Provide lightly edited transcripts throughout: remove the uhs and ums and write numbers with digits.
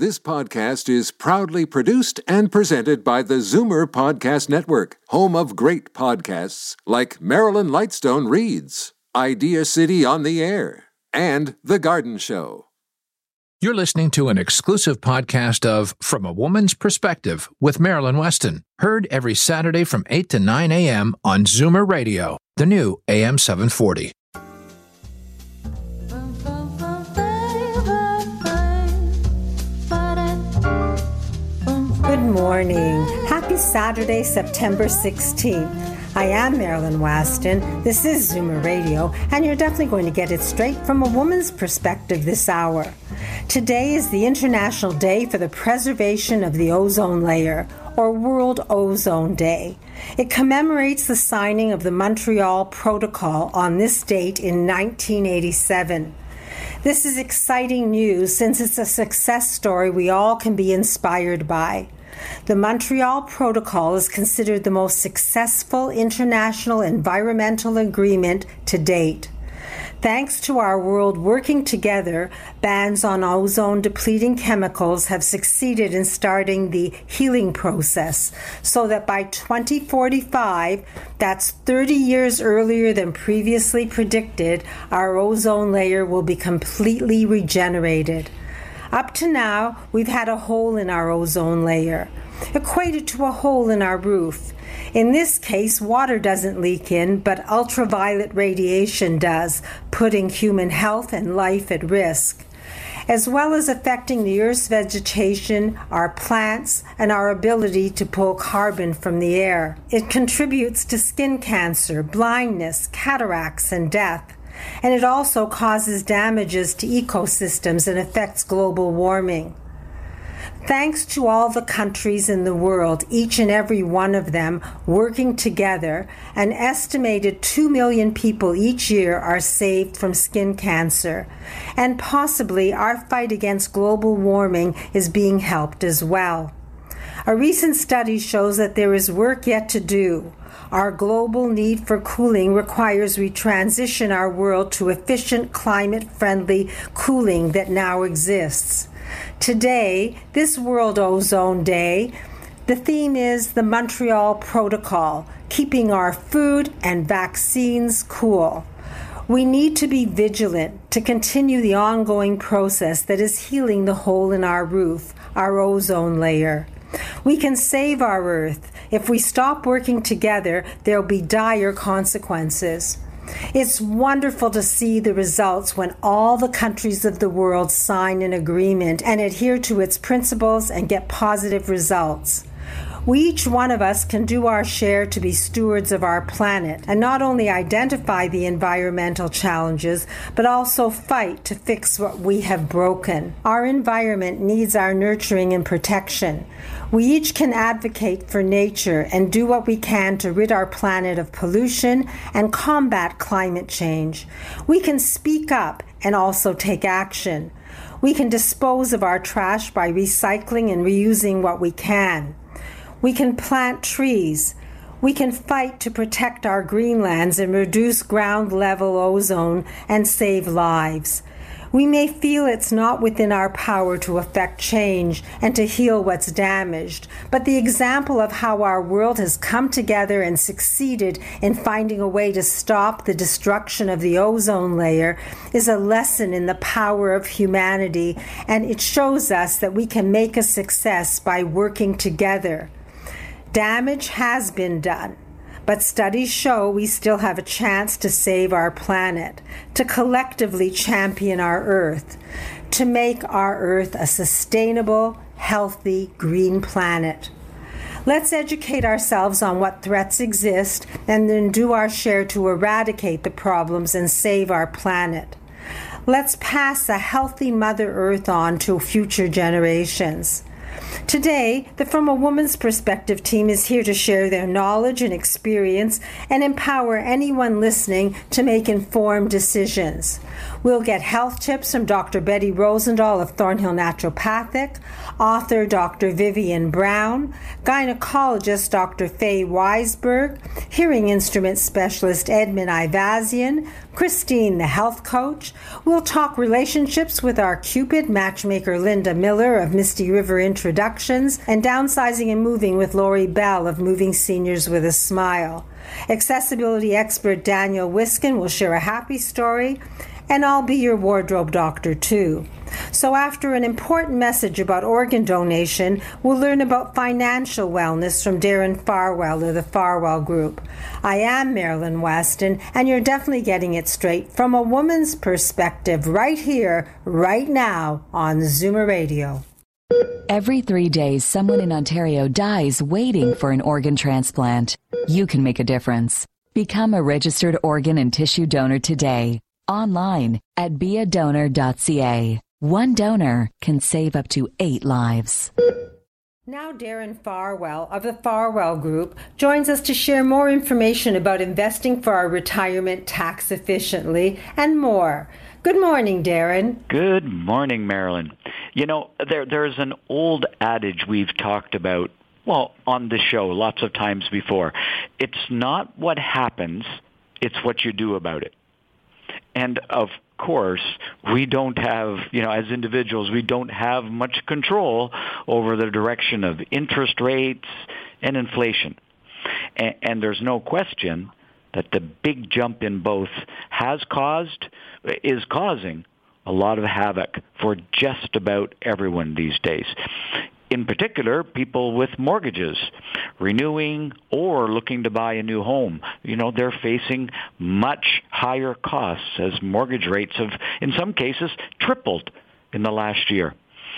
This podcast is proudly produced and presented by the Zoomer Podcast Network, home of great podcasts like Marilyn Lightstone Reads, Idea City on the Air, and The Garden Show. You're listening to an exclusive podcast of From a Woman's Perspective with Marilyn Weston, heard every Saturday from 8 to 9 a.m. on Zoomer Radio, the new AM 740. Good morning. Happy Saturday, September 16th. I am Marilyn Weston. This is Zoomer Radio, and you're definitely going to get it straight from a woman's perspective this hour. Today is the International Day for the Preservation of the Ozone Layer, or World Ozone Day. It commemorates the signing of the Montreal Protocol on this date in 1987. This is exciting news since it's a success story we all can be inspired by. The Montreal Protocol is considered the most successful international environmental agreement to date. Thanks to our world working together, bans on ozone-depleting chemicals have succeeded in starting the healing process, so that by 2045, that's 30 years earlier than previously predicted, our ozone layer will be completely regenerated. Up to now, we've had a hole in our ozone layer, equated to a hole in our roof. In this case, water doesn't leak in, but ultraviolet radiation does, putting human health and life at risk, as well as affecting the Earth's vegetation, our plants, and our ability to pull carbon from the air. It contributes to skin cancer, blindness, cataracts, and death. And it also causes damages to ecosystems and affects global warming. Thanks to all the countries in the world, each and every one of them working together, an estimated 2 million people each year are saved from skin cancer. And possibly our fight against global warming is being helped as well. A recent study shows that there is work yet to do. Our global need for cooling requires we transition our world to efficient, climate-friendly cooling that now exists. Today, this World Ozone Day, the theme is the Montreal Protocol, keeping our food and vaccines cool. We need to be vigilant to continue the ongoing process that is healing the hole in our roof, our ozone layer. We can save our Earth. If we stop working together, there'll be dire consequences. It's wonderful to see the results when all the countries of the world sign an agreement and adhere to its principles and get positive results. Each one of us can do our share to be stewards of our planet and not only identify the environmental challenges, but also fight to fix what we have broken. Our environment needs our nurturing and protection. We each can advocate for nature and do what we can to rid our planet of pollution and combat climate change. We can speak up and also take action. We can dispose of our trash by recycling and reusing what we can. We can plant trees. We can fight to protect our greenlands and reduce ground-level ozone and save lives. We may feel it's not within our power to effect change and to heal what's damaged, but the example of how our world has come together and succeeded in finding a way to stop the destruction of the ozone layer is a lesson in the power of humanity, and it shows us that we can make a success by working together. Damage has been done, but studies show we still have a chance to save our planet, to collectively champion our Earth, to make our Earth a sustainable, healthy, green planet. Let's educate ourselves on what threats exist and then do our share to eradicate the problems and save our planet. Let's pass a healthy Mother Earth on to future generations. Today, the From a Woman's Perspective team is here to share their knowledge and experience and empower anyone listening to make informed decisions. We'll get health tips from Dr. Betty Rosendahl of Thornhill Naturopathic, author Dr. Vivian Brown, gynecologist Dr. Faye Weisberg, hearing instrument specialist Edmund Ivazian, Christine the health coach. We'll talk relationships with our Cupid matchmaker Linda Miller of Misty River Introductions, and downsizing and moving with Lori Bell of Moving Seniors with a Smile. Accessibility expert Daniel Wiskin will share a happy story, and I'll be your wardrobe doctor too. So after an important message about organ donation, we'll learn about financial wellness from Darren Farwell of the Farwell Group. I am Marilyn Weston, and you're definitely getting it straight from a woman's perspective right here, right now on Zoomer Radio. Every 3 days, someone in Ontario dies waiting for an organ transplant. You can make a difference. Become a registered organ and tissue donor today. Online at beadonor.ca. One donor can save up to 8 lives. Now Darren Farwell of the Farwell Group joins us to share more information about investing for our retirement tax efficiently and more. Good morning, Darren. Good morning, Marilyn. You know, there's an old adage we've talked about, well, on the show lots of times before. It's not what happens, it's what you do about it. And of course, we don't have, as individuals, we don't have much control over the direction of interest rates and inflation. And there's no question that the big jump in both is causing a lot of havoc for just about everyone these days. In particular, people with mortgages, renewing or looking to buy a new home. They're facing much higher costs as mortgage rates have, in some cases, tripled in the last year.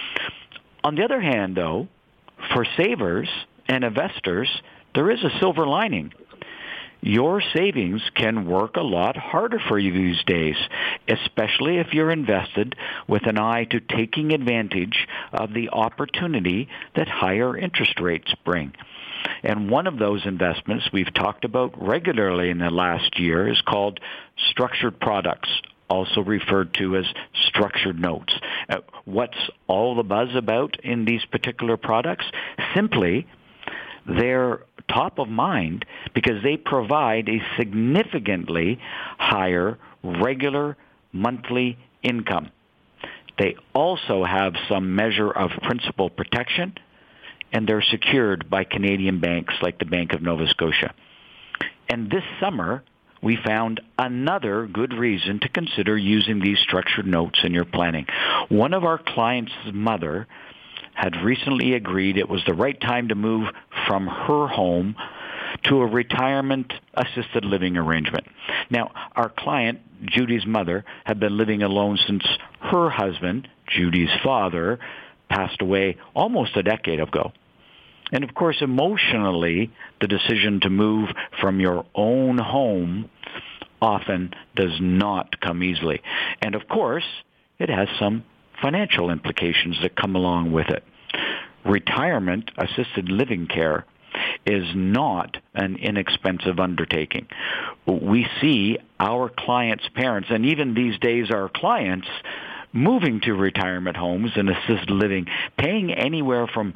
On the other hand, though, for savers and investors, there is a silver lining. Your savings can work a lot harder for you these days, especially if you're invested with an eye to taking advantage of the opportunity that higher interest rates bring. And one of those investments we've talked about regularly in the last year is called structured products, also referred to as structured notes. What's all the buzz about in these particular products? Simply, they're top of mind because they provide a significantly higher regular monthly income. They also have some measure of principal protection, and they're secured by Canadian banks like the Bank of Nova Scotia. And this summer, we found another good reason to consider using these structured notes in your planning. One of our clients' mother had recently agreed it was the right time to move from her home to a retirement assisted living arrangement. Now, our client, Judy's mother, had been living alone since her husband, Judy's father, passed away almost a decade ago. And of course, emotionally, the decision to move from your own home often does not come easily. And of course, it has some financial implications that come along with it. Retirement assisted living care is not an inexpensive undertaking. We see our clients' parents, and even these days our clients, moving to retirement homes and assisted living, paying anywhere from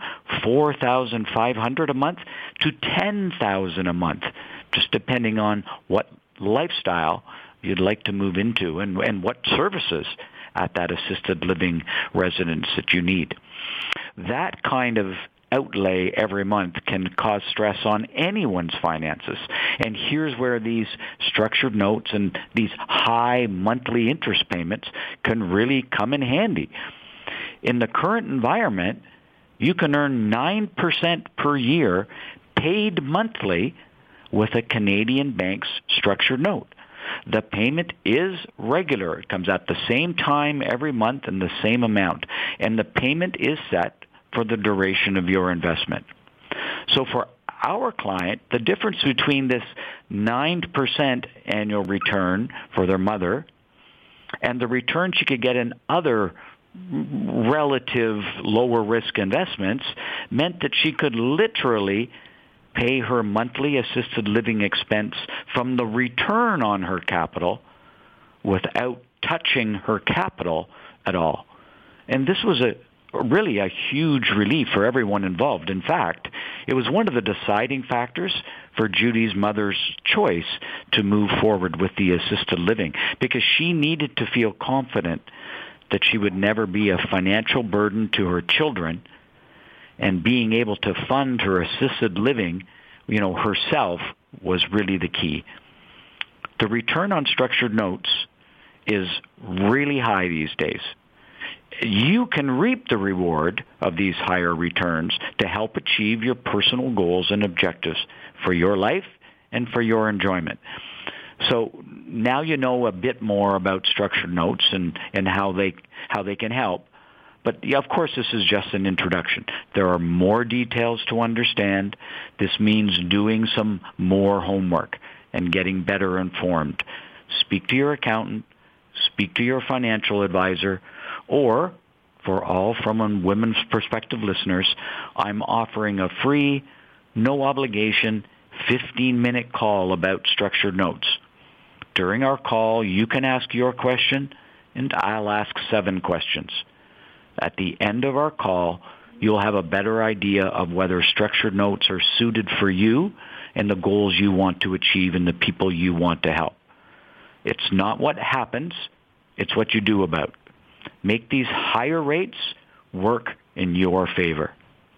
$4,500 a month to $10,000 a month, just depending on what lifestyle you'd like to move into and what services at that assisted living residence that you need. That kind of outlay every month can cause stress on anyone's finances. And here's where these structured notes and these high monthly interest payments can really come in handy. In the current environment, you can earn 9% per year paid monthly with a Canadian bank's structured note. The payment is regular. It comes at the same time every month and the same amount. And the payment is set for the duration of your investment. So for our client, the difference between this 9% annual return for their mother and the return she could get in other relative lower risk investments meant that she could literally pay her monthly assisted living expense from the return on her capital without touching her capital at all. And this was really a huge relief for everyone involved. In fact, it was one of the deciding factors for Judy's mother's choice to move forward with the assisted living, because she needed to feel confident that she would never be a financial burden to her children, and being able to fund her assisted living, herself was really the key. The return on structured notes is really high these days. You can reap the reward of these higher returns to help achieve your personal goals and objectives for your life and for your enjoyment. So now you know a bit more about structured notes and how they can help. But of course, this is just an introduction. There are more details to understand. This means doing some more homework and getting better informed. Speak to your accountant, speak to your financial advisor, or for all From a Women's Perspective listeners, I'm offering a free, no obligation, 15-minute call about structured notes. During our call, you can ask your question, and I'll ask 7 questions. At the end of our call, you'll have a better idea of whether structured notes are suited for you and the goals you want to achieve and the people you want to help. It's not what happens, it's what you do about it. Make these higher rates work in your favor.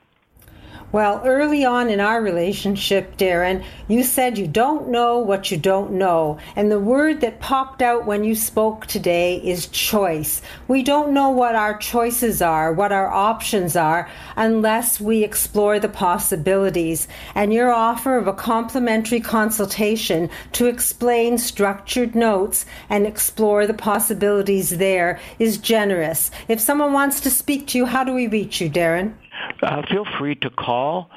Well, early on in our relationship, Darren, you said you don't know what you don't know. And the word that popped out when you spoke today is choice. We don't know what our choices are, what our options are, unless we explore the possibilities. And your offer of a complimentary consultation to explain structured notes and explore the possibilities there is generous. If someone wants to speak to you, how do we reach you, Darren? Feel free to call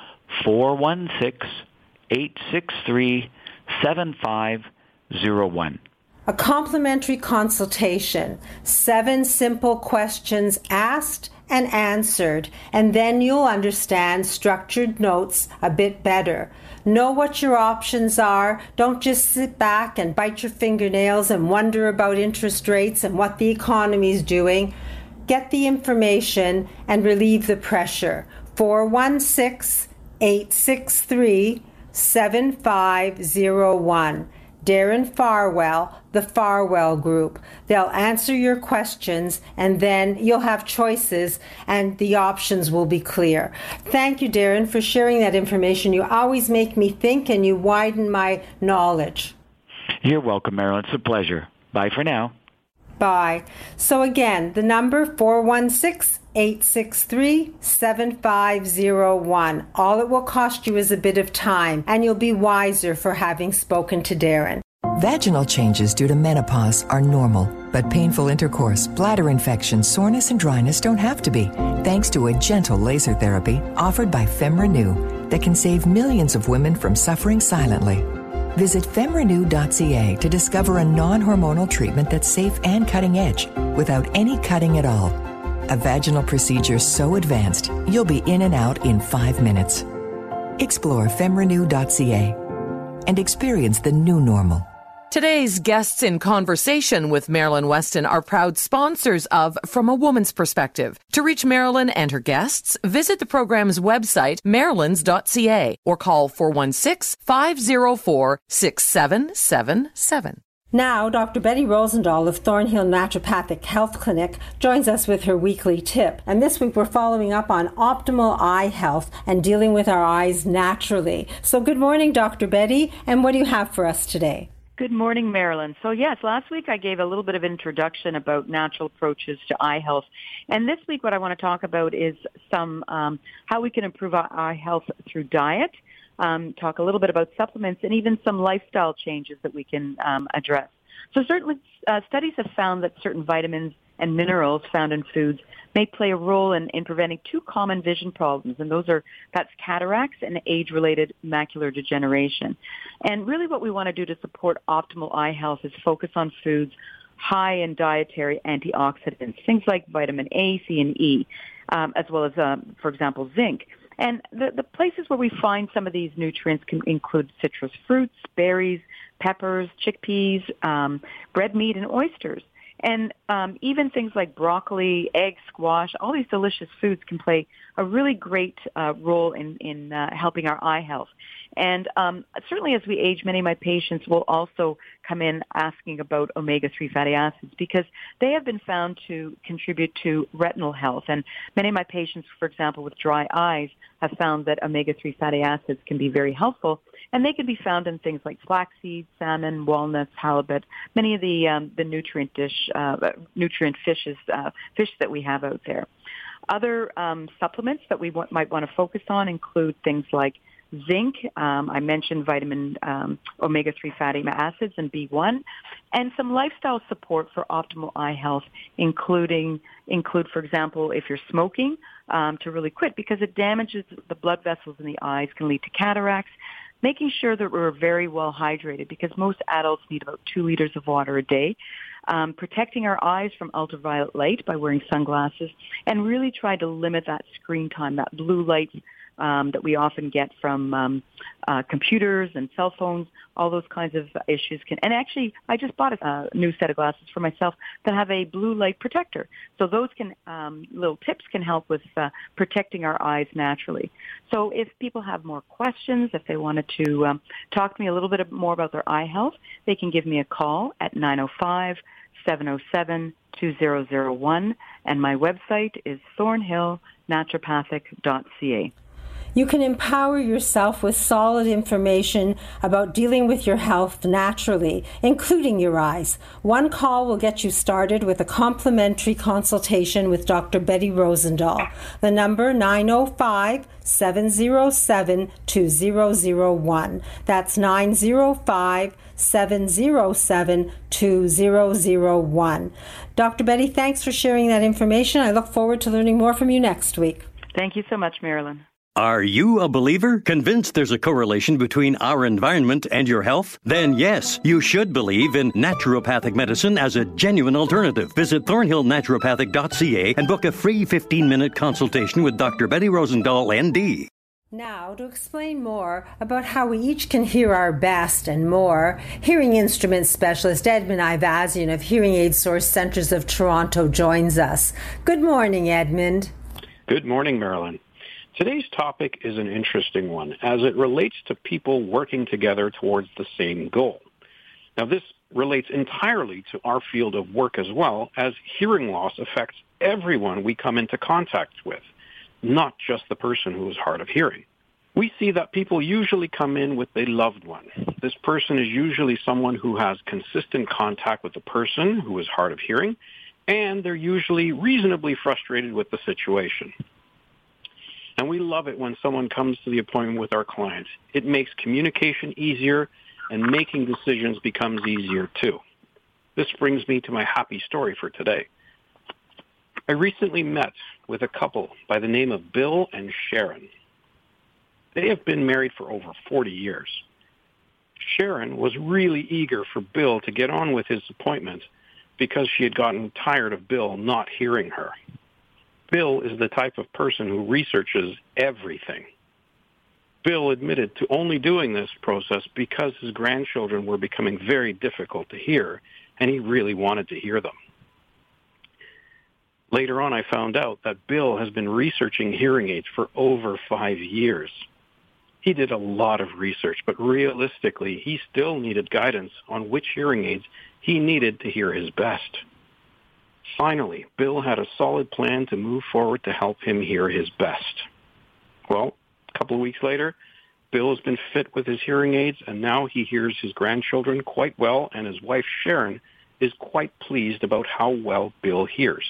416-863-7501. A complimentary consultation, 7 simple questions asked and answered, and then you'll understand structured notes a bit better. Know what your options are. Don't just sit back and bite your fingernails and wonder about interest rates and what the economy is doing. Get the information and relieve the pressure. 416-863-7501. Darren Farwell, the Farwell Group. They'll answer your questions, and then you'll have choices and the options will be clear. Thank you, Darren, for sharing that information. You always make me think and you widen my knowledge. You're welcome, Marilyn. It's a pleasure. Bye for now. Bye. So again, the number 416-863-7501. All it will cost you is a bit of time, and you'll be wiser for having spoken to Darren. Vaginal changes due to menopause are normal, but painful intercourse, bladder infection, soreness, and dryness don't have to be, thanks to a gentle laser therapy offered by FemRenew that can save millions of women from suffering silently. Visit femrenew.ca to discover a non-hormonal treatment that's safe and cutting edge without any cutting at all. A vaginal procedure so advanced, you'll be in and out in 5 minutes. Explore femrenew.ca and experience the new normal. Today's guests in conversation with Marilyn Weston are proud sponsors of From a Woman's Perspective. To reach Marilyn and her guests, visit the program's website, marilyns.ca, or call 416-504-6777. Now, Dr. Betty Rosendahl of Thornhill Naturopathic Health Clinic joins us with her weekly tip. And this week we're following up on optimal eye health and dealing with our eyes naturally. So good morning, Dr. Betty, and what do you have for us today? Good morning, Marilyn. So yes, last week I gave a little bit of introduction about natural approaches to eye health. And this week what I want to talk about is some how we can improve our eye health through diet, talk a little bit about supplements, and even some lifestyle changes that we can address. So certainly studies have found that certain vitamins and minerals found in foods may play a role in preventing 2 common vision problems, and that's cataracts and age-related macular degeneration. And really what we want to do to support optimal eye health is focus on foods high in dietary antioxidants, things like vitamin A, C, and E, as well as, for example, zinc. And the places where we find some of these nutrients can include citrus fruits, berries, peppers, chickpeas, red meat, and oysters. And even things like broccoli, egg, squash, all these delicious foods can play a really great role in helping our eye health. And certainly as we age, many of my patients will also come in asking about omega-3 fatty acids because they have been found to contribute to retinal health. And many of my patients, for example, with dry eyes, have found that omega-3 fatty acids can be very helpful. And they can be found in things like flaxseed, salmon, walnuts, halibut, many of the nutrient fishes that we have out there. Other supplements that we might want to focus on include things like zinc. I mentioned vitamin omega-3 fatty acids and B1, and some lifestyle support for optimal eye health, include, for example, if you're smoking, to really quit because it damages the blood vessels in the eyes, can lead to cataracts. Making sure that we're very well hydrated because most adults need about 2 liters of water a day. Protecting our eyes from ultraviolet light by wearing sunglasses, and really try to limit that screen time, that blue light that we often get from computers and cell phones. All those kinds of issues can. And actually, I just bought a new set of glasses for myself that have a blue light protector. So those little tips can help with protecting our eyes naturally. So if people have more questions, if they wanted to talk to me a little bit more about their eye health, they can give me a call at 905-707-2001. And my website is thornhillnaturopathic.ca. You can empower yourself with solid information about dealing with your health naturally, including your eyes. One call will get you started with a complimentary consultation with Dr. Betty Rosendahl. The number 905-707-2001. That's 905-707-2001. Dr. Betty, thanks for sharing that information. I look forward to learning more from you next week. Thank you so much, Marilyn. Are you a believer? Convinced there's a correlation between our environment and your health? Then yes, you should believe in naturopathic medicine as a genuine alternative. Visit thornhillnaturopathic.ca and book a free 15-minute consultation with Dr. Betty Rosendahl, ND. Now, to explain more about how we each can hear our best and more, hearing instrument specialist Edmund Ivazian of Hearing Aid Source Centers of Toronto joins us. Good morning, Edmund. Good morning, Marilyn. Today's topic is an interesting one as it relates to people working together towards the same goal. Now, this relates entirely to our field of work as well, as hearing loss affects everyone we come into contact with, not just the person who is hard of hearing. We see that people usually come in with a loved one. This person is usually someone who has consistent contact with the person who is hard of hearing, and they're usually reasonably frustrated with the situation. And we love it when someone comes to the appointment with our client. It makes communication easier, and making decisions becomes easier too. This brings me to my happy story for today. I recently met with a couple by the name of Bill and Sharon. They have been married for over 40 years. Sharon was really eager for Bill to get on with his appointment because she had gotten tired of Bill not hearing her. Bill is the type of person who researches everything. Bill admitted to only doing this process because his grandchildren were becoming very difficult to hear, and he really wanted to hear them. Later on, I found out that Bill has been researching hearing aids for over 5 years. He did a lot of research, but realistically, he still needed guidance on which hearing aids he needed to hear his best. Finally, Bill had a solid plan to move forward to help him hear his best. Well, a couple of weeks later, Bill has been fit with his hearing aids, and now he hears his grandchildren quite well, and his wife, Sharon, is quite pleased about how well Bill hears.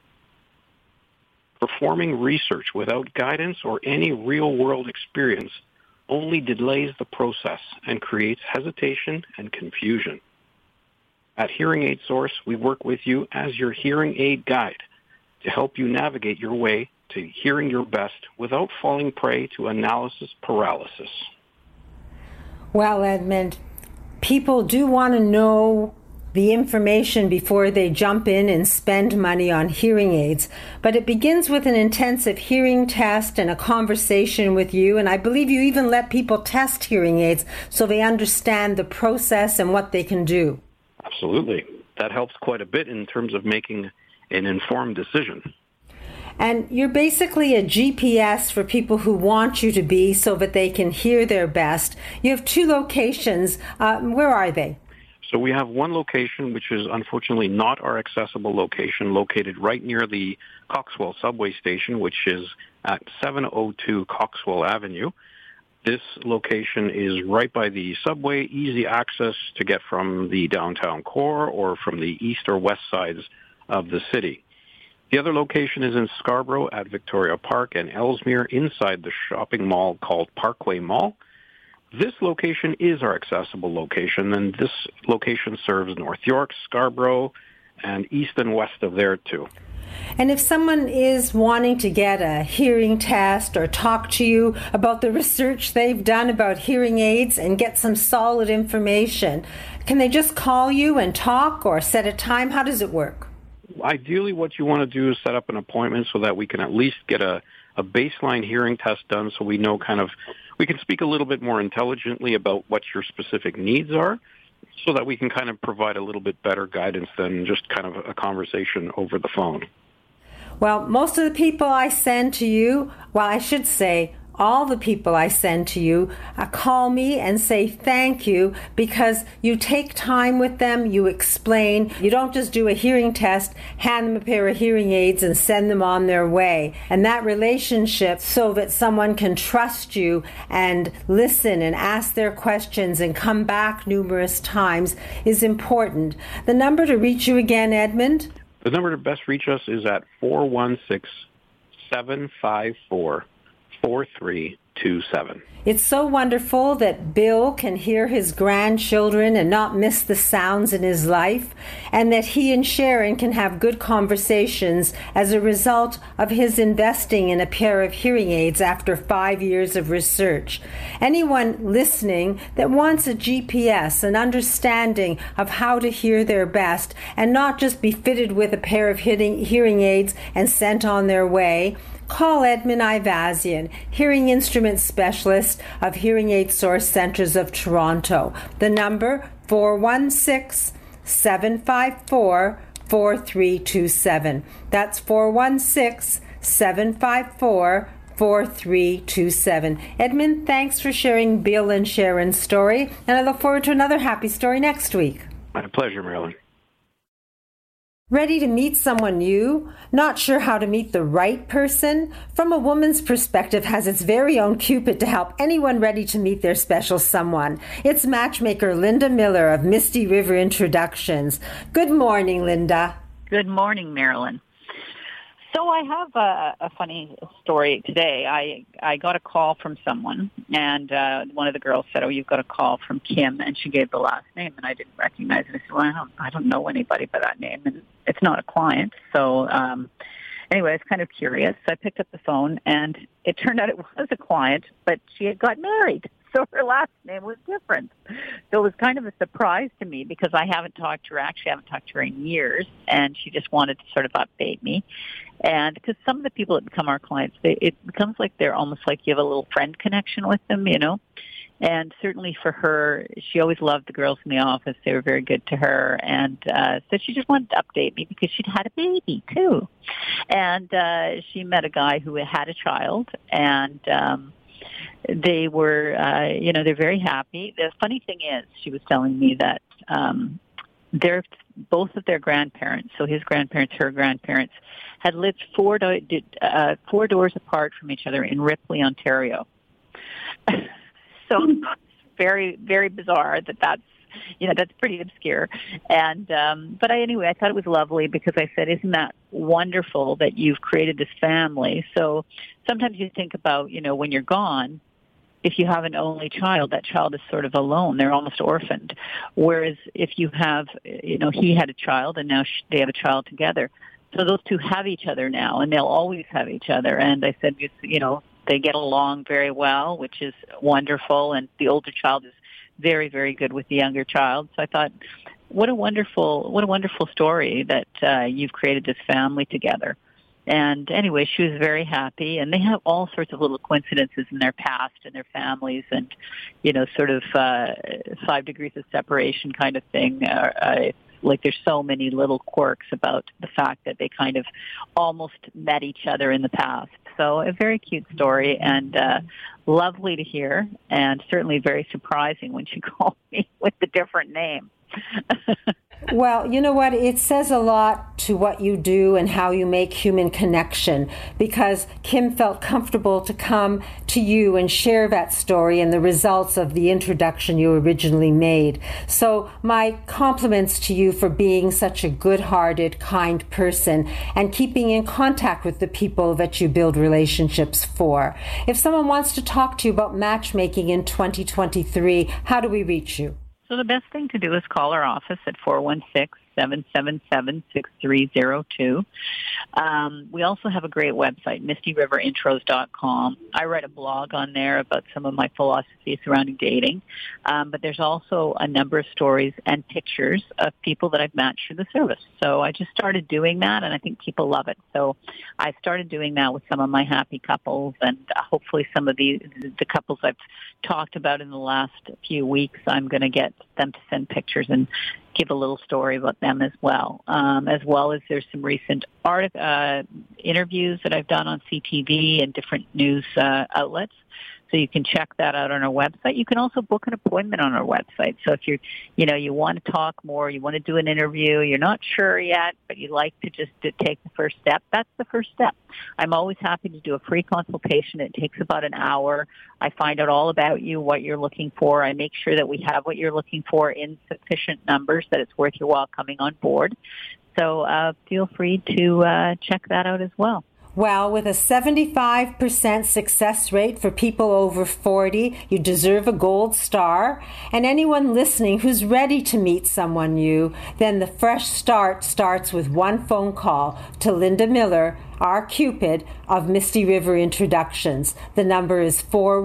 Performing research without guidance or any real-world experience only delays the process and creates hesitation and confusion. At Hearing Aid Source, we work with you as your hearing aid guide to help you navigate your way to hearing your best without falling prey to analysis paralysis. Well, Edmund, people do want to know the information before they jump in and spend money on hearing aids, but it begins with an intensive hearing test and a conversation with you, and I believe you even let people test hearing aids so they understand the process and what they can do. Absolutely. that helps quite a bit in terms of making an informed decision. And you're basically a GPS for people who want you to be so that they can hear their best. You have 2 locations. Where are they? So we have one location, which is unfortunately not our accessible location, located right near the Coxwell subway station, which is at 702 Coxwell Avenue. This location is right by the subway, easy access to get from the downtown core or from the east or west sides of the city. The other location is in Scarborough at Victoria Park and Ellesmere inside the shopping mall called Parkway Mall. This location is our accessible location, and this location serves North York, Scarborough, and east and west of there too. And if someone is wanting to get a hearing test or talk to you about the research they've done about hearing aids and get some solid information, can they just call you and talk or set a time? How does it work? Ideally, what you want to do is set up an appointment so that we can at least get a baseline hearing test done so we know we can speak a little bit more intelligently about what your specific needs are so that we can kind of provide a little bit better guidance than just kind of a conversation over the phone. Well, most of the people I send to you, I should say all the people I send to you, call me and say thank you because you take time with them, you explain. You don't just do a hearing test, hand them a pair of hearing aids and send them on their way. And that relationship, so that someone can trust you and listen and ask their questions and come back numerous times, is important. The number to reach you again, Edmund? The number to best reach us is at 416-754-4327. It's so wonderful that Bill can hear his grandchildren and not miss the sounds in his life, and that he and Sharon can have good conversations as a result of his investing in a pair of hearing aids after 5 years of research. Anyone listening that wants a GPS, an understanding of how to hear their best, and not just be fitted with a pair of hearing aids and sent on their way, call Edmund Ivazian, hearing instrument specialist of Hearing Aid Source Centers of Toronto. The number 416-754-4327. That's 416-754-4327. Edmund, thanks for sharing Bill and Sharon's story, and I look forward to another happy story next week. My pleasure, Marilyn. Ready to meet someone new? Not sure how to meet the right person? From a Woman's Perspective has its very own Cupid to help anyone ready to meet their special someone. It's matchmaker Linda Miller of Misty River Introductions. Good morning, Linda. Good morning, Marilyn. So I have a funny story today. I got a call from someone, and one of the girls said, "Oh, you've got a call from Kim," and she gave the last name, and I didn't recognize it. I said, "Well, I don't know anybody by that name, and it's not a client." So anyway, I was kind of curious. So I picked up the phone, and it turned out it was a client, but she had got married. So her last name was different. So it was kind of a surprise to me because I haven't talked to her in years, and she just wanted to sort of update me. And because some of the people that become our clients, it becomes like they're almost like you have a little friend connection with them, you know. And certainly for her, she always loved the girls in the office. They were very good to her. And so she just wanted to update me because she'd had a baby, too. And she met a guy who had a child, and they were, they're very happy. The funny thing is, she was telling me that both of their grandparents, so his grandparents, her grandparents, had lived four doors apart from each other in Ripley, Ontario. So very, very bizarre that's pretty obscure. And but anyway, I thought it was lovely because I said, isn't that wonderful that you've created this family? So sometimes you think about, when you're gone, if you have an only child, that child is sort of alone. They're almost orphaned. Whereas if you have, he had a child and now they have a child together. So those two have each other now, and they'll always have each other. And I said, they get along very well, which is wonderful. And the older child is very, very good with the younger child. So I thought, what a wonderful story that you've created this family together. And anyway, she was very happy, and they have all sorts of little coincidences in their past and their families, and sort of 5 degrees of separation kind of thing. like there's so many little quirks about the fact that they kind of almost met each other in the past. So a very cute story and lovely to hear, and certainly very surprising when she called me with a different name. Well, you know what? It says a lot to what you do and how you make human connection, because Kim felt comfortable to come to you and share that story and the results of the introduction you originally made. So my compliments to you for being such a good-hearted, kind person and keeping in contact with the people that you build relationships for. If someone wants to talk to you about matchmaking in 2023, how do we reach you? So the best thing to do is call our office at 416-777-6302. We also have a great website, MistyRiverIntros.com. I write a blog on there about some of my philosophy surrounding dating. But there's also a number of stories and pictures of people that I've matched through the service. So I just started doing that, and I think people love it. So I started doing that with some of my happy couples, and hopefully some of the couples I've talked about in the last few weeks, I'm going to get them to send pictures and give a little story about them as well as there's some recent interviews that I've done on CTV and different news outlets. So you can check that out on our website. You can also book an appointment on our website. So if you want to talk more, you want to do an interview, you're not sure yet, but you like to just take the first step, that's the first step. I'm always happy to do a free consultation. It takes about an hour. I find out all about you, what you're looking for. I make sure that we have what you're looking for in sufficient numbers, that it's worth your while coming on board. So feel free to check that out as well. Well, with a 75% success rate for people over 40, you deserve a gold star. And anyone listening who's ready to meet someone new, then the fresh start starts with one phone call to Linda Miller, our Cupid of Misty River Introductions. The number is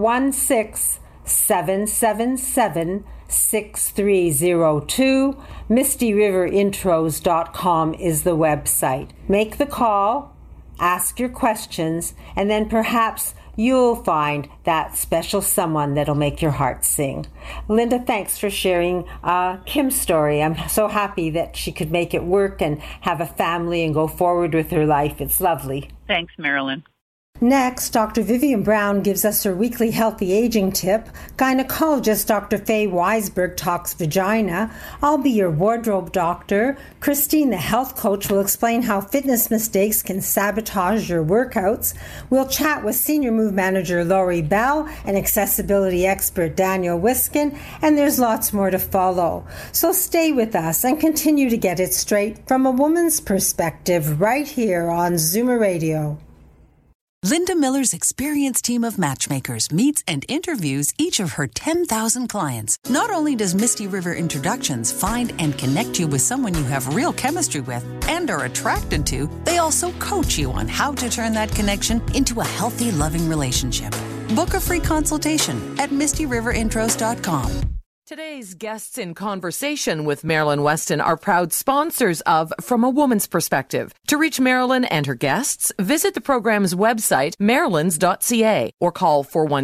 416-777-6302. MistyRiverIntros.com is the website. Make the call. Ask your questions, and then perhaps you'll find that special someone that'll make your heart sing. Linda, thanks for sharing Kim's story. I'm so happy that she could make it work and have a family and go forward with her life. It's lovely. Thanks, Marilyn. Next, Dr. Vivian Brown gives us her weekly healthy aging tip. Gynecologist Dr. Faye Weisberg talks vagina. I'll be your wardrobe doctor. Christine, the health coach, will explain how fitness mistakes can sabotage your workouts. We'll chat with Senior Move Manager Lori Bell and accessibility expert Daniel Wiskin, and there's lots more to follow. So stay with us and continue to get it straight from a woman's perspective right here on Zoomer Radio. Linda Miller's experienced team of matchmakers meets and interviews each of her 10,000 clients. Not only does Misty River Introductions find and connect you with someone you have real chemistry with and are attracted to, they also coach you on how to turn that connection into a healthy, loving relationship. Book a free consultation at MistyRiverIntros.com. Today's guests in conversation with Marilyn Weston are proud sponsors of From a Woman's Perspective. To reach Marilyn and her guests, visit the program's website, marilyns.ca, or call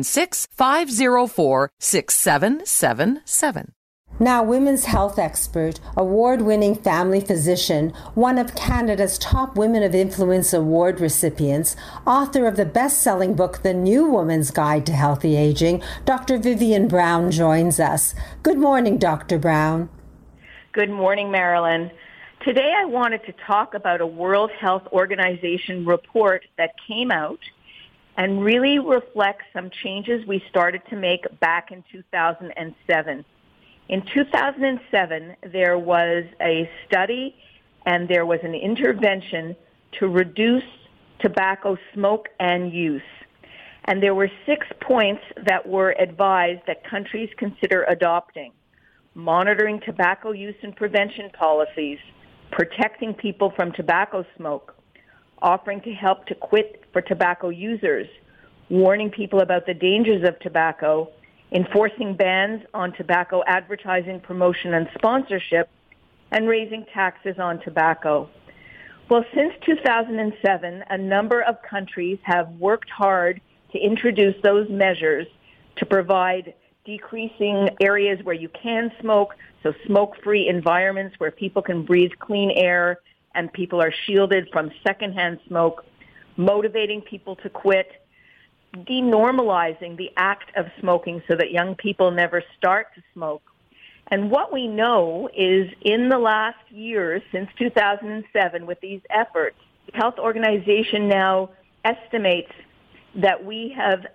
416-504-6777. Now, women's health expert, award-winning family physician, one of Canada's top Women of Influence Award recipients, author of the best-selling book, The New Woman's Guide to Healthy Aging, Dr. Vivian Brown joins us. Good morning, Dr. Brown. Good morning, Marilyn. Today I wanted to talk about a World Health Organization report that came out and really reflects some changes we started to make back in 2007. In 2007, there was a study and there was an intervention to reduce tobacco smoke and use. And there were 6 points that were advised that countries consider adopting: monitoring tobacco use and prevention policies, protecting people from tobacco smoke, offering to help to quit for tobacco users, warning people about the dangers of tobacco, enforcing bans on tobacco advertising, promotion, and sponsorship, and raising taxes on tobacco. Well, since 2007, a number of countries have worked hard to introduce those measures to provide decreasing areas where you can smoke, so smoke-free environments where people can breathe clean air and people are shielded from secondhand smoke, motivating people to quit, denormalizing the act of smoking so that young people never start to smoke. And what we know is in the last years, since 2007, with these efforts, the Health Organization now estimates that we have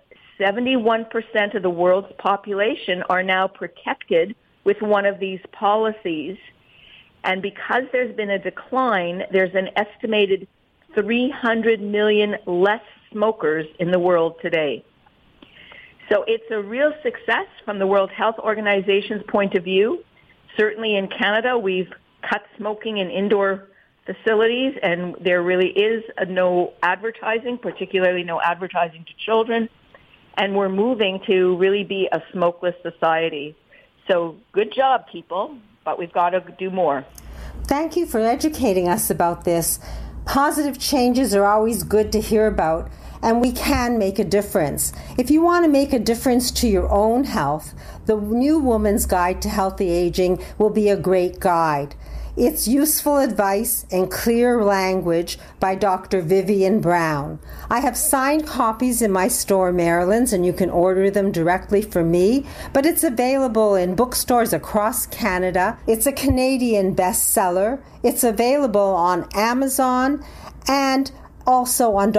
71% of the world's population are now protected with one of these policies. And because there's been a decline, there's an estimated 300 million less smokers in the world today. So it's a real success from the World Health Organization's point of view. Certainly in Canada, we've cut smoking in indoor facilities, and there really is no advertising, particularly no advertising to children. And we're moving to really be a smokeless society. So good job, people, but we've got to do more. Thank you for educating us about this. Positive changes are always good to hear about, and we can make a difference. If you want to make a difference to your own health, the New Woman's Guide to Healthy Aging will be a great guide. It's useful advice and clear language by Dr. Vivian Brown. I have signed copies in my store, Maryland's, and you can order them directly from me, but it's available in bookstores across Canada. It's a Canadian bestseller. It's available on Amazon and also on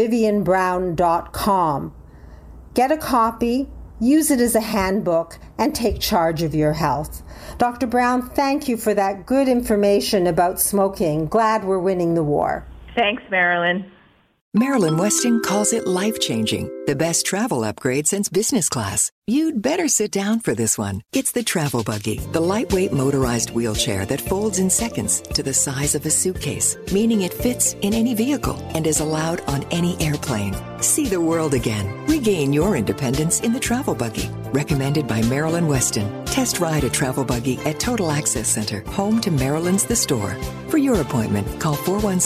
drvivianbrown.com. Get a copy, use it as a handbook, and take charge of your health. Dr. Brown, thank you for that good information about smoking. Glad we're winning the war. Thanks, Marilyn. Marilyn Weston calls it life-changing, the best travel upgrade since business class. You'd better sit down for this one. It's the Travel Buggy, the lightweight motorized wheelchair that folds in seconds to the size of a suitcase, meaning it fits in any vehicle and is allowed on any airplane. See the world again. Regain your independence in the Travel Buggy. Recommended by Marilyn Weston. Test ride a Travel Buggy at Total Access Center, home to Marilyn's The Store. For your appointment, call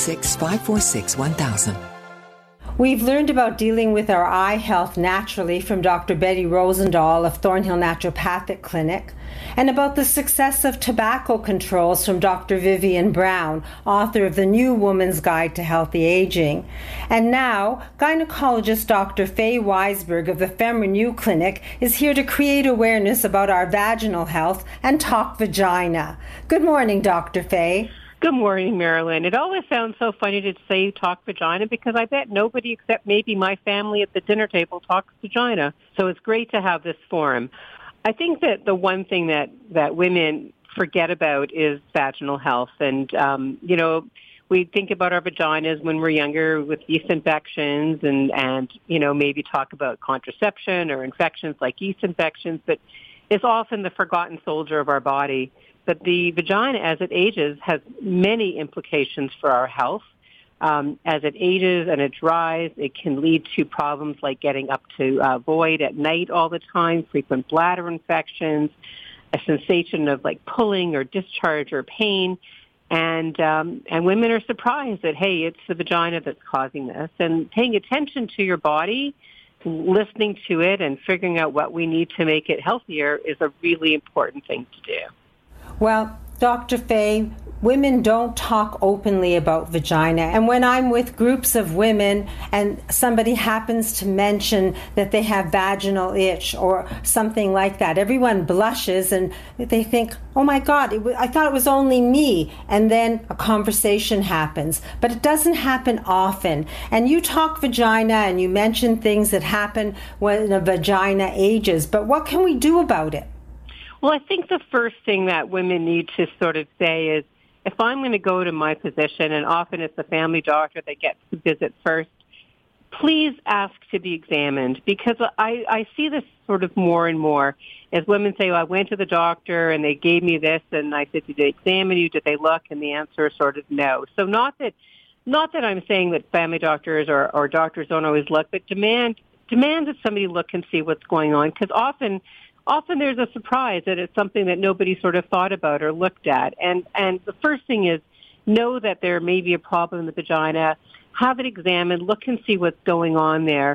416-546-1000. We've learned about dealing with our eye health naturally from Dr. Betty Rosendahl of Thornhill Naturopathic Clinic, and about the success of tobacco controls from Dr. Vivian Brown, author of The New Woman's Guide to Healthy Aging. And now, gynecologist Dr. Faye Weisberg of the FemRenew Clinic is here to create awareness about our vaginal health and talk vagina. Good morning, Dr. Faye. Good morning, Marilyn. It always sounds so funny to say talk vagina because I bet nobody except maybe my family at the dinner table talks vagina. So it's great to have this forum. I think that the one thing that women forget about is vaginal health. And, we think about our vaginas when we're younger with yeast infections and maybe talk about contraception or infections like yeast infections, but it's often the forgotten soldier of our body. But the vagina, as it ages, has many implications for our health. As it ages and it dries, it can lead to problems like getting up to void at night all the time, frequent bladder infections, a sensation of like pulling or discharge or pain. And women are surprised that, hey, it's the vagina that's causing this. And paying attention to your body, listening to it, and figuring out what we need to make it healthier is a really important thing to do. Well, Dr. Faye, women don't talk openly about vagina. And when I'm with groups of women and somebody happens to mention that they have vaginal itch or something like that, everyone blushes and they think, oh my God, I thought it was only me. And then a conversation happens. But it doesn't happen often. And you talk vagina and you mention things that happen when a vagina ages. But what can we do about it? Well, I think the first thing that women need to sort of say is, if I'm going to go to my physician, and often it's the family doctor that gets to visit first, please ask to be examined, because I see this sort of more and more as women say, well, I went to the doctor and they gave me this, and I said, did they examine you? Did they look? And the answer is sort of no. So not that I'm saying that family doctors or doctors don't always look, but demand that somebody look and see what's going on, because often there's a surprise that it's something that nobody sort of thought about or looked at. And the first thing is know that there may be a problem in the vagina, have it examined, look and see what's going on there.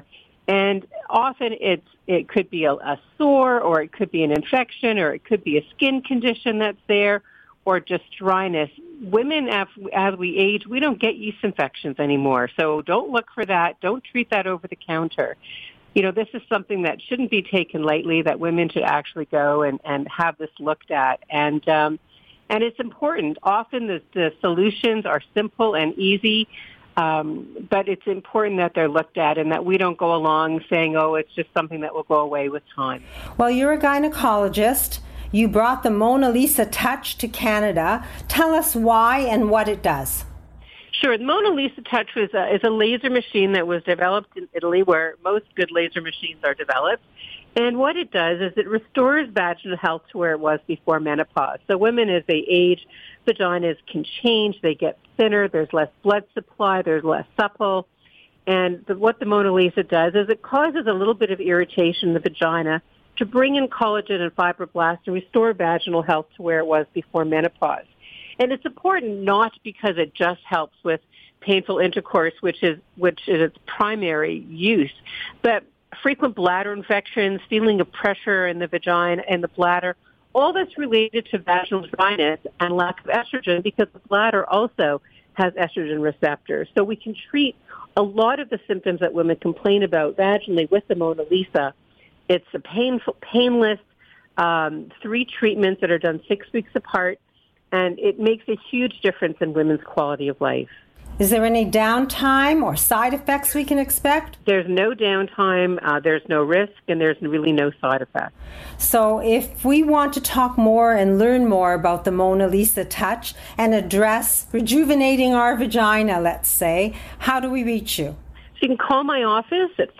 And often it could be a sore, or it could be an infection, or it could be a skin condition that's there, or just dryness. Women, as we age, we don't get yeast infections anymore. So don't look for that. Don't treat that over the counter. This is something that shouldn't be taken lightly, that women should actually go and have this looked at. And it's important. Often the solutions are simple and easy. But it's important that they're looked at and that we don't go along saying, oh, it's just something that will go away with time. Well, you're a gynecologist. You brought the Mona Lisa Touch to Canada. Tell us why and what it does. Sure. The Mona Lisa Touch is a laser machine that was developed in Italy, where most good laser machines are developed. And what it does is it restores vaginal health to where it was before menopause. So women, as they age, vaginas can change. They get thinner. There's less blood supply. There's less supple. And what the Mona Lisa does is it causes a little bit of irritation in the vagina to bring in collagen and fibroblasts and restore vaginal health to where it was before menopause. And it's important not because it just helps with painful intercourse, which is its primary use, but frequent bladder infections, feeling of pressure in the vagina and the bladder, all that's related to vaginal dryness and lack of estrogen, because the bladder also has estrogen receptors. So we can treat a lot of the symptoms that women complain about vaginally with the Mona Lisa. It's a painless 3 treatments that are done 6 weeks apart, and it makes a huge difference in women's quality of life. Is there any downtime or side effects we can expect? There's no downtime, there's no risk, and there's really no side effects. So if we want to talk more and learn more about the Mona Lisa Touch and address rejuvenating our vagina, let's say, how do we reach you? So you can call my office at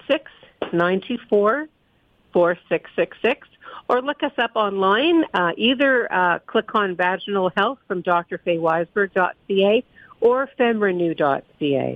416-924-4666, or look us up online. Either click on Vaginal Health from drfayeweisberg.ca or femrenew.ca.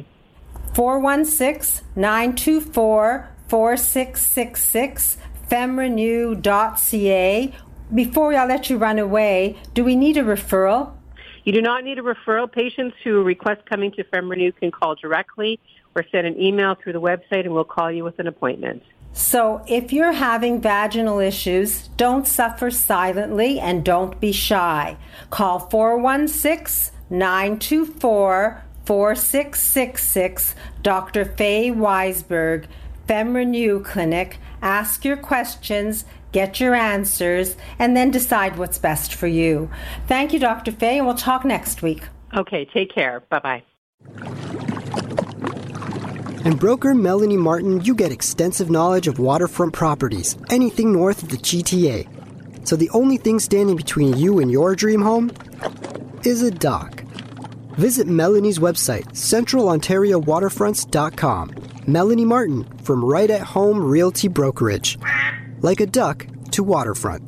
416-924-4666, femrenew.ca. Before I let you run away, do we need a referral? You do not need a referral. Patients who request coming to FemRenew can call directly or send an email through the website, and we'll call you with an appointment. So if you're having vaginal issues, don't suffer silently and don't be shy. Call 416-924-4666, Dr. Faye Weisberg, FemRenew Clinic. Ask your questions, get your answers, and then decide what's best for you. Thank you, Dr. Faye, and we'll talk next week. Okay, take care. Bye-bye. And broker Melanie Martin, you get extensive knowledge of waterfront properties, anything north of the GTA. So the only thing standing between you and your dream home is a dock. Visit Melanie's website, centralontariowaterfronts.com. Melanie Martin from Right at Home Realty Brokerage. Like a duck to waterfront.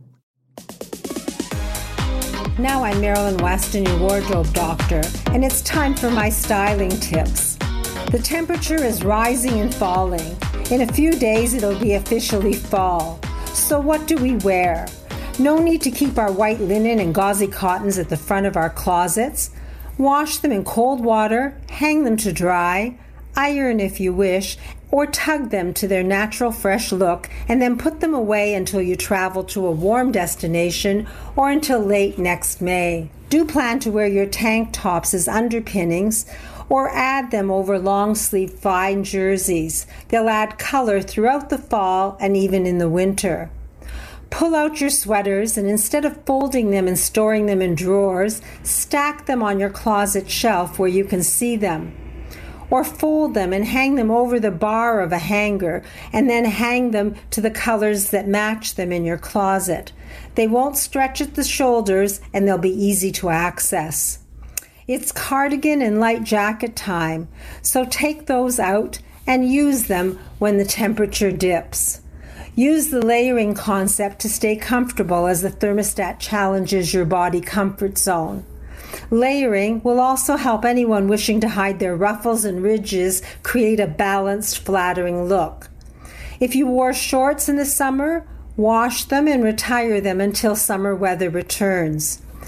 Now I'm Marilyn Weston, your wardrobe doctor, and it's time for my styling tips. The temperature is rising and falling. In a few days, it'll be officially fall. So what do we wear? No need to keep our white linen and gauzy cottons at the front of our closets. Wash them in cold water, hang them to dry, iron if you wish, or tug them to their natural fresh look, and then put them away until you travel to a warm destination or until late next May. Do plan to wear your tank tops as underpinnings, or add them over long-sleeve fine jerseys. They'll add color throughout the fall and even in the winter. Pull out your sweaters, and instead of folding them and storing them in drawers, stack them on your closet shelf where you can see them. Or fold them and hang them over the bar of a hanger, and then hang them to the colors that match them in your closet. They won't stretch at the shoulders, and they'll be easy to access. It's cardigan and light jacket time, so take those out and use them when the temperature dips. Use the layering concept to stay comfortable as the thermostat challenges your body comfort zone. Layering will also help anyone wishing to hide their ruffles and ridges create a balanced, flattering look. If you wore shorts in the summer, wash them and retire them until summer weather returns.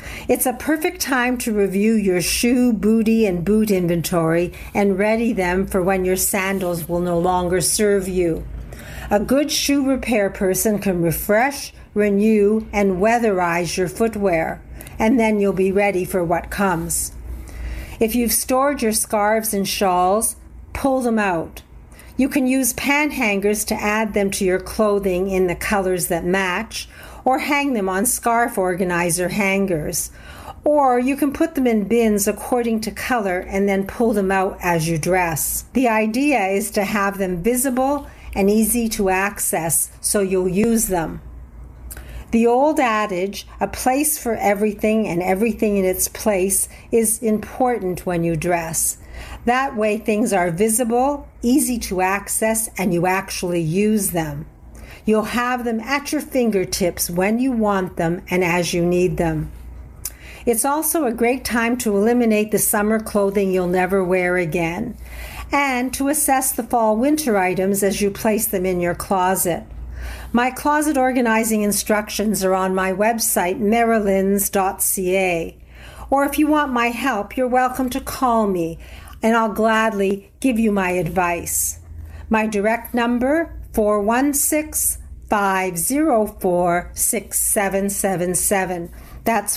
It's a perfect time to review your shoe, booty, and boot inventory and ready them for when your sandals will no longer serve you. A good shoe repair person can refresh, renew, and weatherize your footwear, and then you'll be ready for what comes. If you've stored your scarves and shawls, pull them out. You can use pant hangers to add them to your clothing in the colors that match, or hang them on scarf organizer hangers. Or you can put them in bins according to color and then pull them out as you dress. The idea is to have them visible and easy to access so you'll use them. The old adage, a place for everything and everything in its place, is important when you dress. That way things are visible, easy to access, and you actually use them. You'll have them at your fingertips when you want them and as you need them. It's also a great time to eliminate the summer clothing you'll never wear again, and to assess the fall-winter items as you place them in your closet. My closet organizing instructions are on my website, marilyns.ca. Or if you want my help, you're welcome to call me, and I'll gladly give you my advice. My direct number, 416-504-6777. That's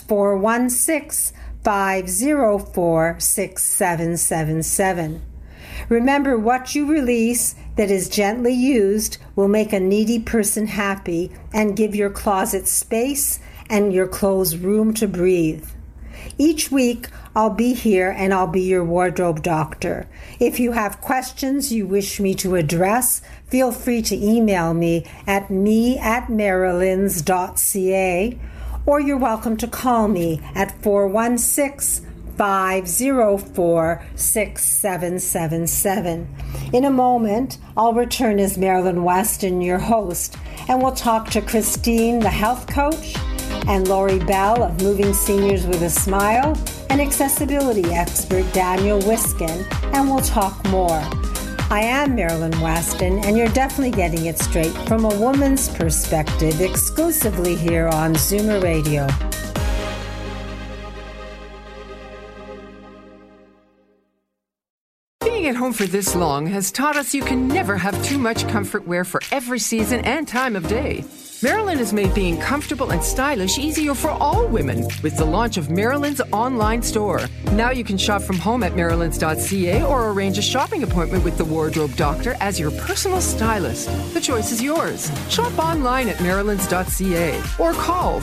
416-504-6777. Remember, what you release that is gently used will make a needy person happy and give your closet space and your clothes room to breathe. Each week, I'll be here and I'll be your wardrobe doctor. If you have questions you wish me to address, feel free to email me at me@marilyns.ca, or you're welcome to call me at 416-504-6777. In a moment, I'll return as Marilyn Weston, your host, and we'll talk to Christine, the health coach, and Lori Bell of Moving Seniors with a Smile, and accessibility expert Daniel Wiskin, and we'll talk more. I am Marilyn Weston, and you're definitely getting it straight from a woman's perspective, exclusively here on Zoomer Radio. Being at home for this long has taught us you can never have too much comfort wear for every season and time of day. Marilyn has made being comfortable and stylish easier for all women with the launch of Marilyn's online store. Now you can shop from home at marilyns.ca or arrange a shopping appointment with the wardrobe doctor as your personal stylist. The choice is yours. Shop online at marilyns.ca or call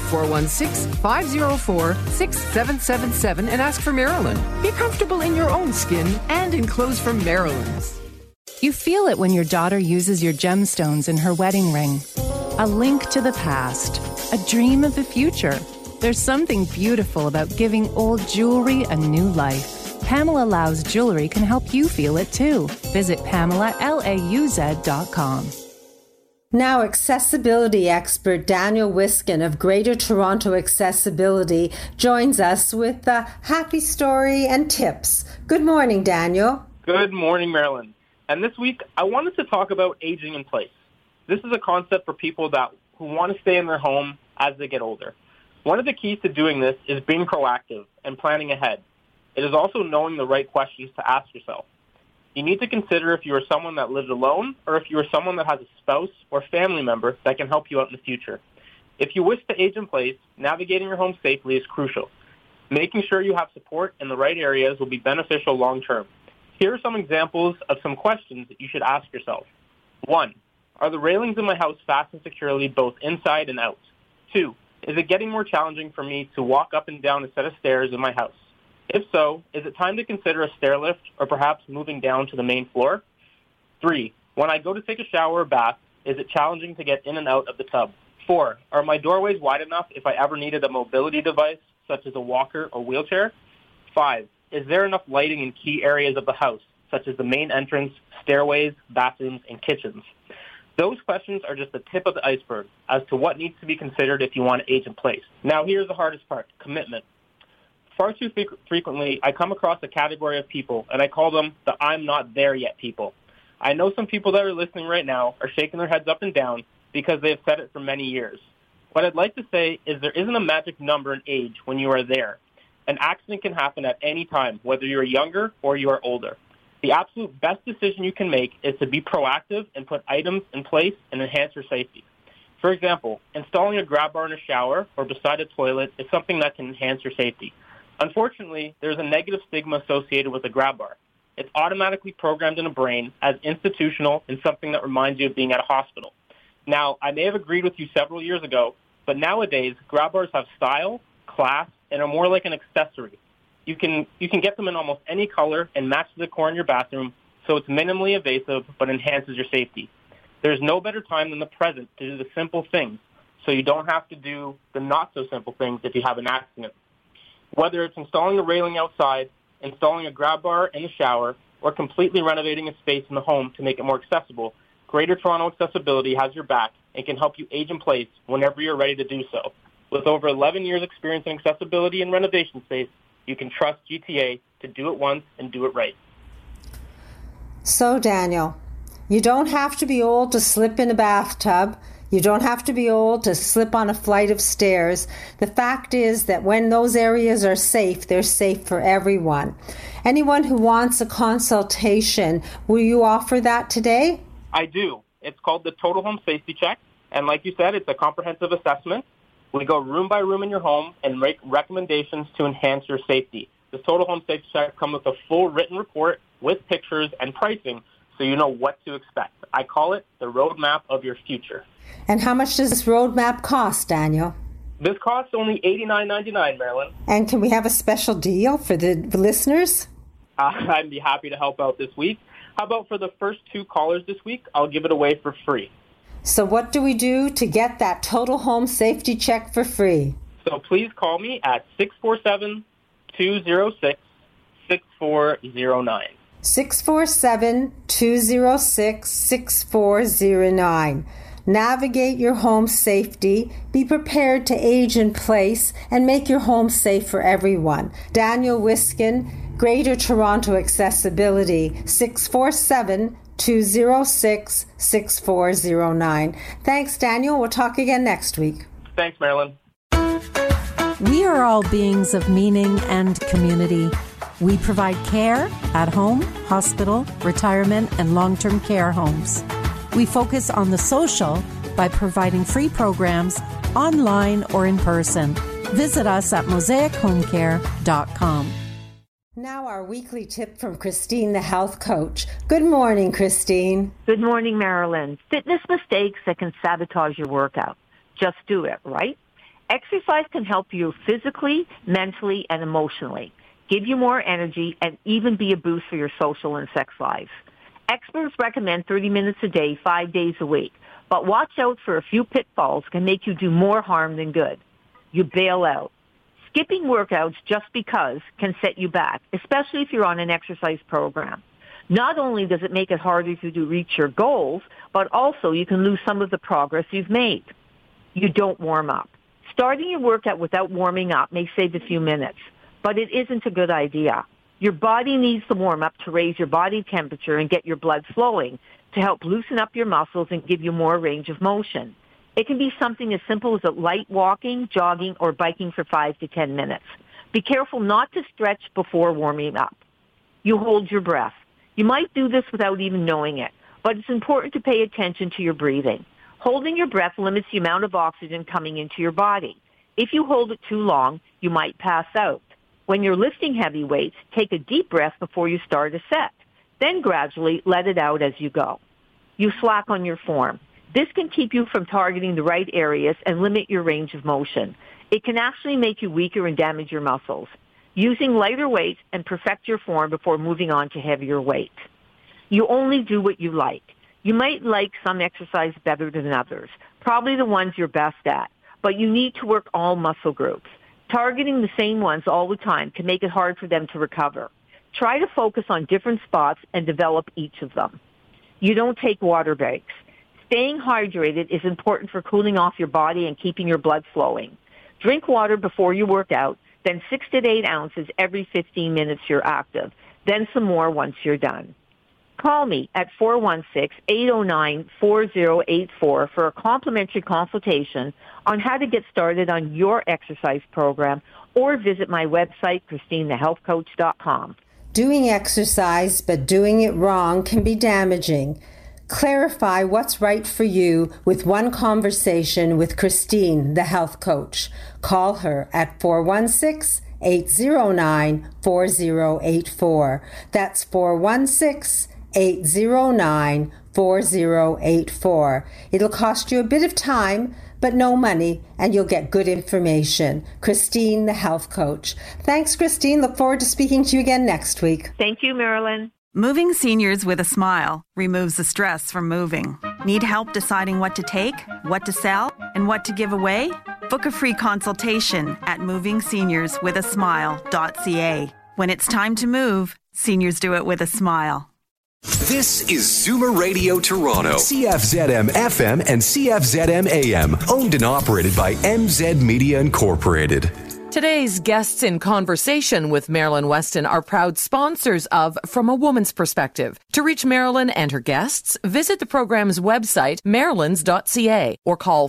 416-504-6777 and ask for Marilyn. Be comfortable in your own skin and in clothes from Marilyn's. You feel it when your daughter uses your gemstones in her wedding ring. A link to the past, a dream of the future. There's something beautiful about giving old jewelry a new life. Pamela Lauz Jewelry can help you feel it too. Visit PamelaLauz.com. Now, accessibility expert Daniel Wiskin of Greater Toronto Accessibility joins us with a happy story and tips. Good morning, Daniel. Good morning, Marilyn. And this week, I wanted to talk about aging in place. This is a concept for people who want to stay in their home as they get older. One of the keys to doing this is being proactive and planning ahead. It is also knowing the right questions to ask yourself. You need to consider if you are someone that lives alone or if you are someone that has a spouse or family member that can help you out in the future. If you wish to age in place, navigating your home safely is crucial. Making sure you have support in the right areas will be beneficial long term. Here are some examples of some questions that you should ask yourself. 1. Are the railings in my house fastened securely both inside and out? 2. Is it getting more challenging for me to walk up and down a set of stairs in my house? If so, is it time to consider a stair lift or perhaps moving down to the main floor? 3. When I go to take a shower or bath, is it challenging to get in and out of the tub? 4. Are my doorways wide enough if I ever needed a mobility device, such as a walker or wheelchair? 5. Is there enough lighting in key areas of the house, such as the main entrance, stairways, bathrooms, and kitchens? Those questions are just the tip of the iceberg as to what needs to be considered if you want to age in place. Now, here's the hardest part, commitment. Far too frequently, I come across a category of people, and I call them the I'm not there yet people. I know some people that are listening right now are shaking their heads up and down because they have said it for many years. What I'd like to say is there isn't a magic number in age when you are there. An accident can happen at any time, whether you're younger or you are older. The absolute best decision you can make is to be proactive and put items in place and enhance your safety. For example, installing a grab bar in a shower or beside a toilet is something that can enhance your safety. Unfortunately, there's a negative stigma associated with a grab bar. It's automatically programmed in the brain as institutional and something that reminds you of being at a hospital. Now, I may have agreed with you several years ago, but nowadays, grab bars have style, class, and are more like an accessory. You can get them in almost any color and match the decor in your bathroom, so it's minimally invasive but enhances your safety. There's no better time than the present to do the simple things, so you don't have to do the not-so-simple things if you have an accident. Whether it's installing a railing outside, installing a grab bar in the shower, or completely renovating a space in the home to make it more accessible, Greater Toronto Accessibility has your back and can help you age in place whenever you're ready to do so. With over 11 years experience in accessibility and renovation space, you can trust GTA to do it once and do it right. So, Daniel, you don't have to be old to slip in a bathtub. You don't have to be old to slip on a flight of stairs. The fact is that when those areas are safe, they're safe for everyone. Anyone who wants a consultation, will you offer that today? I do. It's called the Total Home Safety Check. And like you said, it's a comprehensive assessment. We go room by room in your home and make recommendations to enhance your safety. The Total Home Safety Check comes with a full written report with pictures and pricing so you know what to expect. I call it the roadmap of your future. And how much does this roadmap cost, Daniel? This costs only $89.99, Marilyn. And can we have a special deal for the listeners? I'd be happy to help out this week. How about for the first 2 callers this week, I'll give it away for free. So what do we do to get that Total Home Safety Check for free? So please call me at 647-206-6409. 647-206-6409. Navigate your home safety, be prepared to age in place, and make your home safe for everyone. Daniel Wiskin, Greater Toronto Accessibility, 647-206-6409. Thanks, Daniel. We'll talk again next week. Thanks, Marilyn. We are all beings of meaning and community. We provide care at home, hospital, retirement, and long-term care homes. We focus on the social by providing free programs online or in person. Visit us at mosaichomecare.com. Now our weekly tip from Christine, the health coach. Good morning, Christine. Good morning, Marilyn. Fitness mistakes that can sabotage your workout. Just do it, right? Exercise can help you physically, mentally, and emotionally, give you more energy, and even be a boost for your social and sex lives. Experts recommend 30 minutes a day, 5 days a week. But watch out for a few pitfalls can make you do more harm than good. You bail out. Skipping workouts just because can set you back, especially if you're on an exercise program. Not only does it make it harder to reach your goals, but also you can lose some of the progress you've made. You don't warm up. Starting your workout without warming up may save a few minutes, but it isn't a good idea. Your body needs to warm up to raise your body temperature and get your blood flowing to help loosen up your muscles and give you more range of motion. It can be something as simple as a light walking, jogging, or biking for 5 to 10 minutes. Be careful not to stretch before warming up. You hold your breath. You might do this without even knowing it, but it's important to pay attention to your breathing. Holding your breath limits the amount of oxygen coming into your body. If you hold it too long, you might pass out. When you're lifting heavy weights, take a deep breath before you start a set. Then gradually let it out as you go. You slack on your form. This can keep you from targeting the right areas and limit your range of motion. It can actually make you weaker and damage your muscles. Using lighter weights and perfect your form before moving on to heavier weight. You only do what you like. You might like some exercise better than others, probably the ones you're best at, but you need to work all muscle groups. Targeting the same ones all the time can make it hard for them to recover. Try to focus on different spots and develop each of them. You don't take water breaks. Staying hydrated is important for cooling off your body and keeping your blood flowing. Drink water before you work out, then 6 to 8 ounces every 15 minutes you're active, then some more once you're done. Call me at 416-809-4084 for a complimentary consultation on how to get started on your exercise program, or visit my website, ChristineTheHealthCoach.com. Doing exercise but doing it wrong can be damaging. Clarify what's right for you with one conversation with Christine, the health coach. Call her at 416-809-4084. That's 416-809-4084. It'll cost you a bit of time, but no money, and you'll get good information. Christine, the health coach. Thanks, Christine. Look forward to speaking to you again next week. Thank you, Marilyn. Moving seniors with a smile removes the stress from moving. Need help deciding what to take, what to sell, and what to give away? Book a free consultation at movingseniorswithasmile.ca. When it's time to move, seniors do it with a smile. This is Zoomer Radio Toronto, CFZM FM and CFZM AM, owned and operated by MZ Media Incorporated. Today's guests in conversation with Marilyn Weston are proud sponsors of From a Woman's Perspective. To reach Marilyn and her guests, visit the program's website, marilyns.ca, or call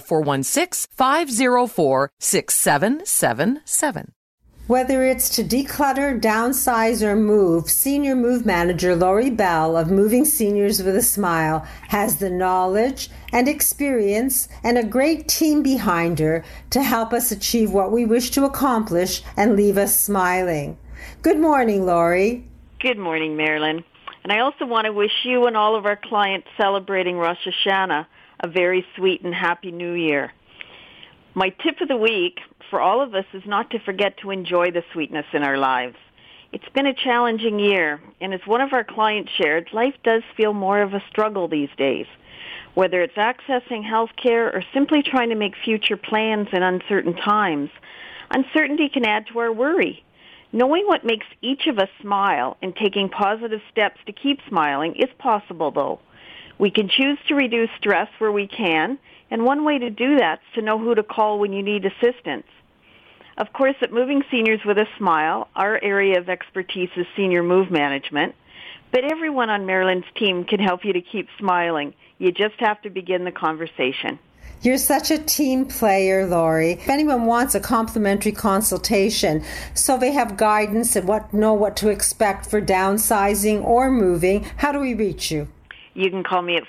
416-504-6777. Whether it's to declutter, downsize, or move, Senior Move Manager Lori Bell of Moving Seniors with a Smile has the knowledge and experience and a great team behind her to help us achieve what we wish to accomplish and leave us smiling. Good morning, Lori. Good morning, Marilyn. And I also want to wish you and all of our clients celebrating Rosh Hashanah a very sweet and happy New Year. My tip of the week for all of us is not to forget to enjoy the sweetness in our lives. It's been a challenging year, and as one of our clients shared, life does feel more of a struggle these days. Whether it's accessing health care or simply trying to make future plans in uncertain times, uncertainty can add to our worry. Knowing what makes each of us smile and taking positive steps to keep smiling is possible, though. We can choose to reduce stress where we can, and one way to do that is to know who to call when you need assistance. Of course, at Moving Seniors with a Smile, our area of expertise is senior move management, but everyone on Marilyn's team can help you to keep smiling. You just have to begin the conversation. You're such a team player, Lori. If anyone wants a complimentary consultation so they have guidance and know what to expect for downsizing or moving, how do we reach you? You can call me at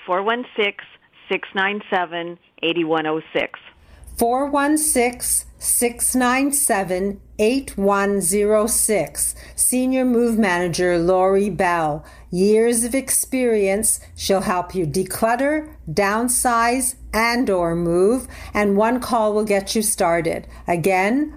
416-697-8106. 416-697-8106. Senior Move Manager Lori Bell. Years of experience. She'll help you declutter, downsize, and or move, and one call will get you started. Again,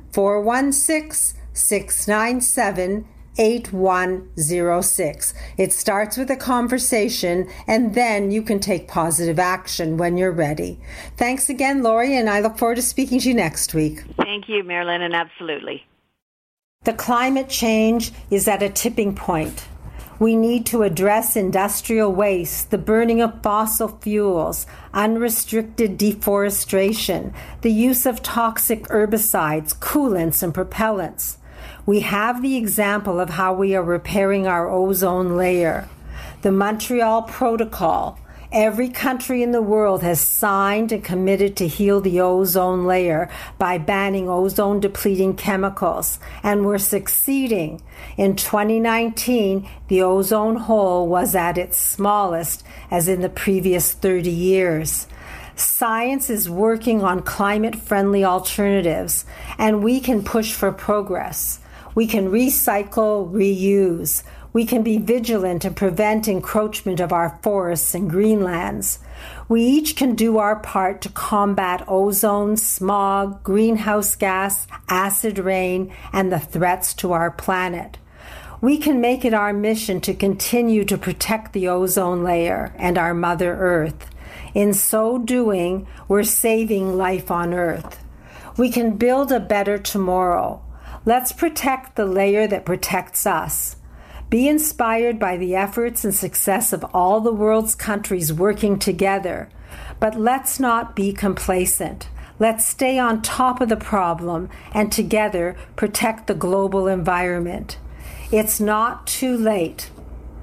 416-697-8106. It starts with a conversation, and then you can take positive action when you're ready. Thanks again, Lori, and I look forward to speaking to you next week. Thank you, Marilyn, and absolutely. The climate change is at a tipping point. We need to address industrial waste, the burning of fossil fuels, unrestricted deforestation, the use of toxic herbicides, coolants, and propellants. We have the example of how we are repairing our ozone layer. The Montreal Protocol. Every country in the world has signed and committed to heal the ozone layer by banning ozone-depleting chemicals, and we're succeeding. In 2019, the ozone hole was at its smallest as in the previous 30 years. Science is working on climate-friendly alternatives, and we can push for progress. We can recycle, reuse. We can be vigilant and prevent encroachment of our forests and greenlands. We each can do our part to combat ozone, smog, greenhouse gas, acid rain, and the threats to our planet. We can make it our mission to continue to protect the ozone layer and our Mother Earth. In so doing, we're saving life on Earth. We can build a better tomorrow. Let's protect the layer that protects us. Be inspired by the efforts and success of all the world's countries working together. But let's not be complacent. Let's stay on top of the problem and together protect the global environment. It's not too late.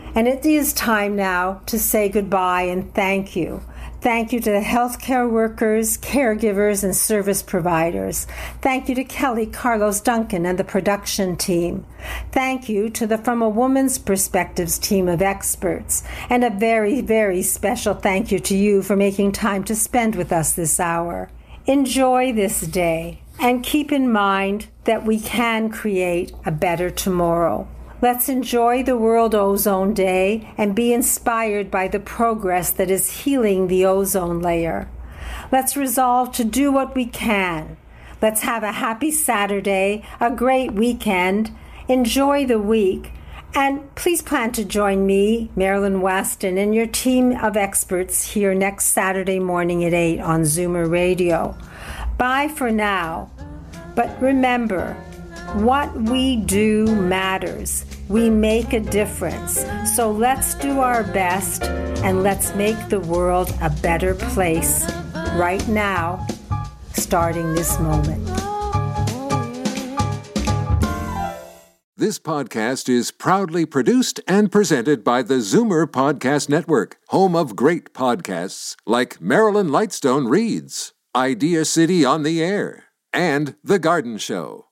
And it is time now to say goodbye and thank you. Thank you to the healthcare workers, caregivers, and service providers. Thank you to Kelly, Carlos, Duncan, and the production team. Thank you to the From a Woman's Perspectives team of experts. And a very, very special thank you to you for making time to spend with us this hour. Enjoy this day, and keep in mind that we can create a better tomorrow. Let's enjoy the World Ozone Day and be inspired by the progress that is healing the ozone layer. Let's resolve to do what we can. Let's have a happy Saturday, a great weekend, enjoy the week, and please plan to join me, Marilyn Weston, and your team of experts here next Saturday morning at 8 on Zoomer Radio. Bye for now. But remember, what we do matters. We make a difference. So let's do our best and let's make the world a better place right now, starting this moment. This podcast is proudly produced and presented by the Zoomer Podcast Network, home of great podcasts like Marilyn Lightstone Reads, Idea City on the Air, and The Garden Show.